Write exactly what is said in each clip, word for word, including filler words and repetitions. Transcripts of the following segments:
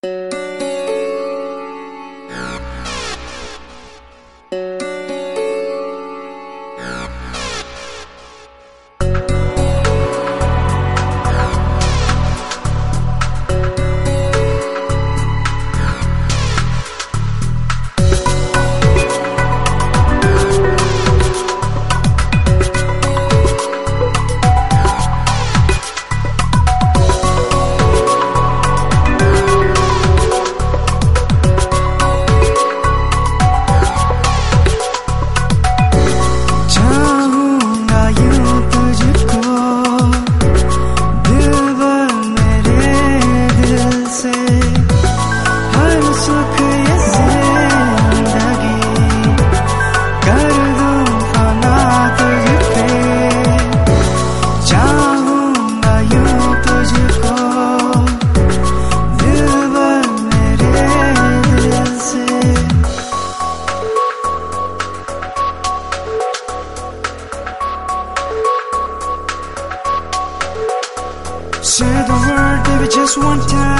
Say the word, baby, just one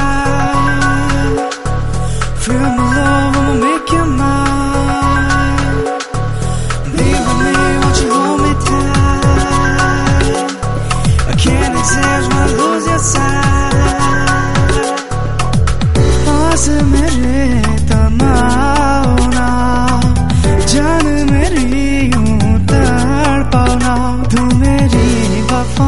time. Feel my love, I'ma make you mine. Leave with me, won't you hold me tight? I can't exist when I lose your sight. पास मेरे तमाओ ना, जान मेरी यूं तड़पाओ ना, तू मेरी वफा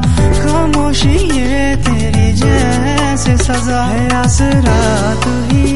खामोशी ये तेरी जैसे सजा है, आसरा तू ही